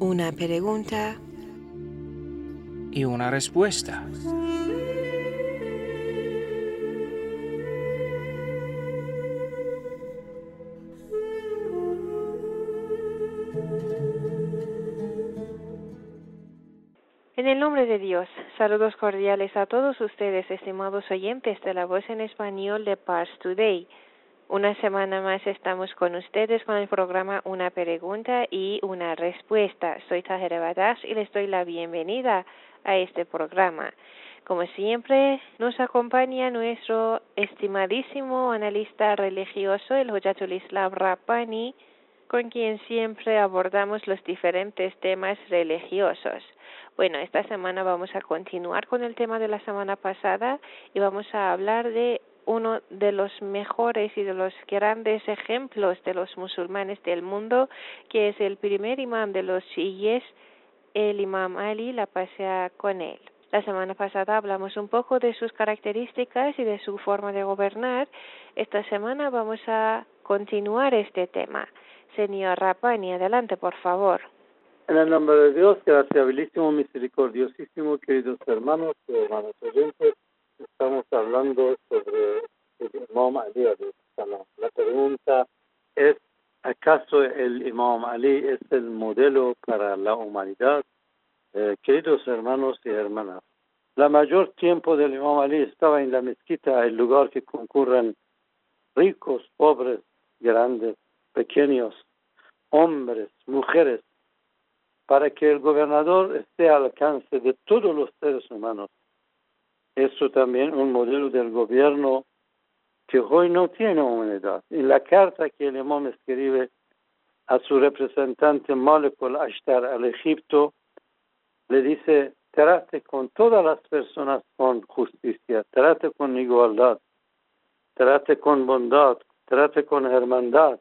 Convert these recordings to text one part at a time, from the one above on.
Una pregunta y una respuesta. En el nombre de Dios, saludos cordiales a todos ustedes, estimados oyentes de la voz en español de Pars Today. Una semana más estamos con ustedes con el programa Una pregunta y una respuesta. Soy Tahera Badash y les doy la bienvenida a este programa. Como siempre, nos acompaña nuestro estimadísimo analista religioso, el Hojatul Islam Rabbani, con quien siempre abordamos los diferentes temas religiosos. Bueno, esta semana vamos a continuar con el tema de la semana pasada y vamos a hablar de uno de los mejores y de los grandes ejemplos de los musulmanes del mundo, que es el primer imam de los chiíes, el imam Ali, la paz sea con él. La semana pasada hablamos un poco de sus características y de su forma de gobernar. Esta semana vamos a continuar este tema. Señor Rabbani, adelante, por favor. En el nombre de Dios, gracioso, misericordiosísimo, queridos hermanos y hermanos oyentes, estamos hablando sobre el Imam Ali alayhi salam. La pregunta es, ¿acaso el Imam Ali es el modelo para la humanidad? Queridos hermanos y hermanas, la mayor tiempo del Imam Ali estaba en la mezquita, el lugar que concurren ricos, pobres, grandes, pequeños, hombres, mujeres, para que el gobernador esté al alcance de todos los seres humanos. Eso también un modelo del gobierno que hoy no tiene humanidad. En la carta que el imam escribe a su representante Malik al-Ashtar al Egipto, le dice, trate con todas las personas con justicia, trate con igualdad, trate con bondad, trate con hermandad.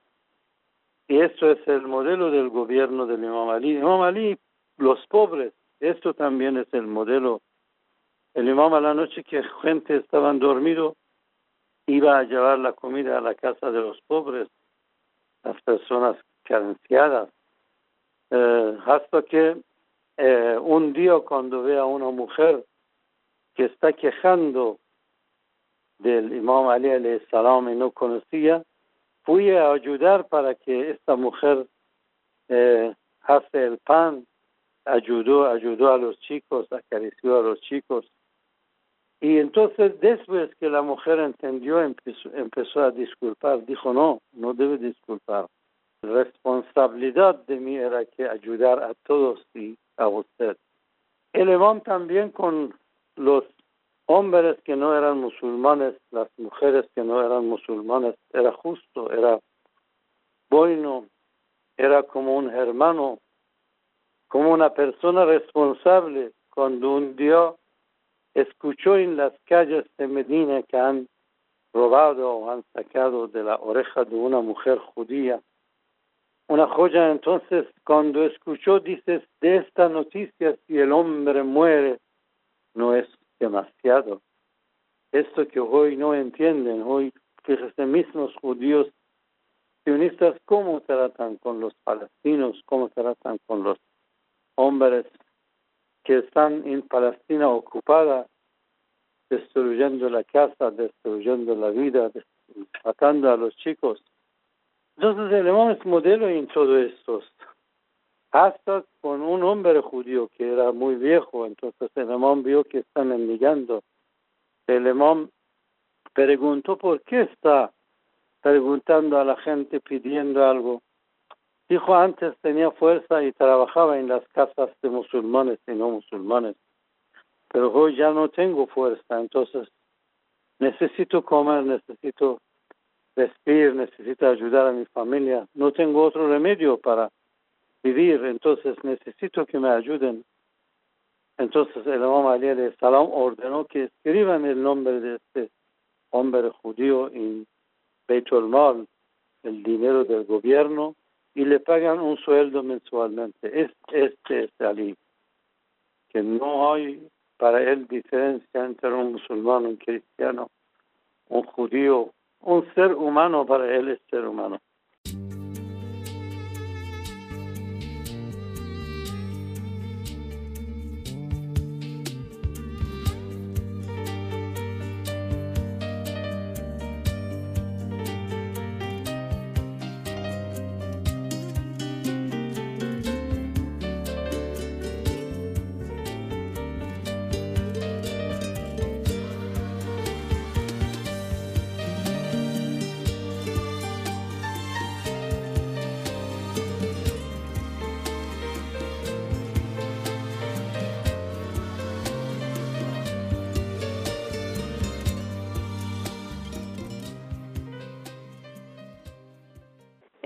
Y eso es el modelo del gobierno del Imam Ali. Imam Ali, los pobres, esto también es el modelo. El Imam a la noche que gente estaban dormidos, iba a llevar la comida a la casa de los pobres, las personas carenciadas. Hasta que un día cuando ve a una mujer que está quejando del Imam Ali alayhi salam y no conocía, fui a ayudar para que esta mujer hace el pan, ayudó a los chicos, acarició a los chicos. Y entonces después que la mujer entendió, empezó a disculpar. Dijo, no debe disculpar. La responsabilidad de mí era que ayudar a todos y a usted. El imam también con los hombres que no eran musulmanes, las mujeres que no eran musulmanes, era justo, era bueno, era como un hermano, como una persona responsable. Cuando un día escuchó en las calles de Medina que han robado o han sacado de la oreja de una mujer judía una joya, entonces cuando escuchó, dice, de esta noticia, si el hombre muere, no es demasiado. Esto que hoy no entienden, hoy, fíjense, mismos judíos sionistas, cómo tratan con los palestinos, cómo tratan con los hombres que están en Palestina ocupada, destruyendo la casa, destruyendo la vida, matando a los chicos. Entonces el imam es modelo en todo esto. Hasta con un hombre judío que era muy viejo, entonces el imam vio que están mendigando. El imam preguntó por qué está preguntando a la gente, pidiendo algo. Dijo, antes tenía fuerza y trabajaba en las casas de musulmanes y no musulmanes, pero hoy ya no tengo fuerza, entonces necesito comer, necesito vestir, necesito ayudar a mi familia, no tengo otro remedio para vivir, entonces necesito que me ayuden. Entonces el imam Ali alayhi salam ordenó que escriban el nombre de este hombre judío en Beitul Mal, el dinero del gobierno, y le pagan un sueldo mensualmente. Este es Ali, que no hay para él diferencia entre un musulmán, un cristiano, un judío, un ser humano. Para él es ser humano.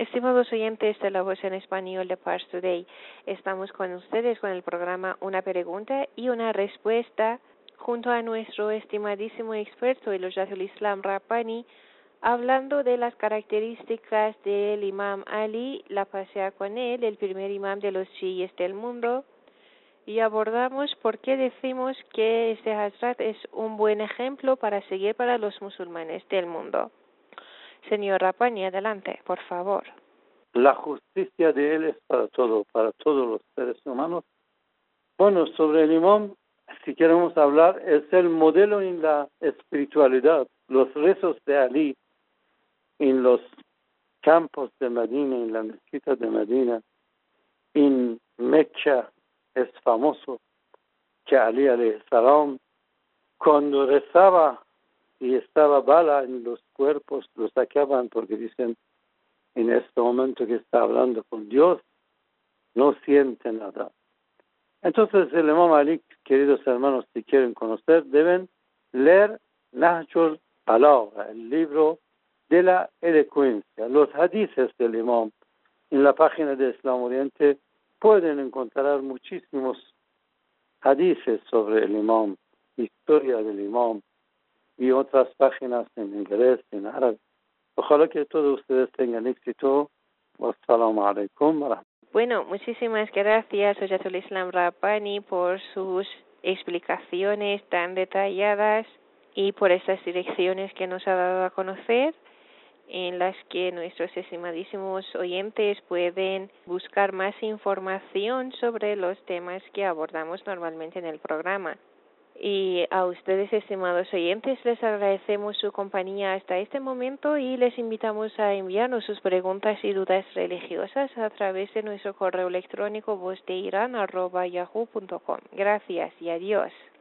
Estimados oyentes de la voz en español de Pars Today, estamos con ustedes con el programa Una pregunta y una respuesta junto a nuestro estimadísimo experto, el Hujjatul Islam Rabbani, hablando de las características del Imam Ali, la pasea con él, el primer imam de los chiíes del mundo, y abordamos por qué decimos que este Hazrat es un buen ejemplo para seguir para los musulmanes del mundo. Señor Rabbani, adelante, por favor. La justicia de él es para todos los seres humanos. Bueno, sobre el imam, si queremos hablar, es el modelo en la espiritualidad. Los rezos de Ali en los campos de Medina, en la mezquita de Medina, en Mecha, es famoso que Ali alayhi salam, cuando rezaba y estaba bala en los cuerpos, lo sacaban porque dicen, en este momento que está hablando con Dios, no siente nada. Entonces el Imam Ali, queridos hermanos, si quieren conocer, deben leer Nahjul Balagha, el libro de la elocuencia. Los hadices del Imam, en la página de Islam Oriente, pueden encontrar muchísimos hadices sobre el Imam, historia del Imam, y otras páginas en inglés, en árabe. Ojalá que todos ustedes tengan éxito. Wassalamu alaikum. Bueno, muchísimas gracias, Hujjatul Islam Rabbani, por sus explicaciones tan detalladas y por estas direcciones que nos ha dado a conocer, en las que nuestros estimadísimos oyentes pueden buscar más información sobre los temas que abordamos normalmente en el programa. Y a ustedes, estimados oyentes, les agradecemos su compañía hasta este momento y les invitamos a enviarnos sus preguntas y dudas religiosas a través de nuestro correo electrónico vozdeiran@yahoo.com. Gracias y adiós.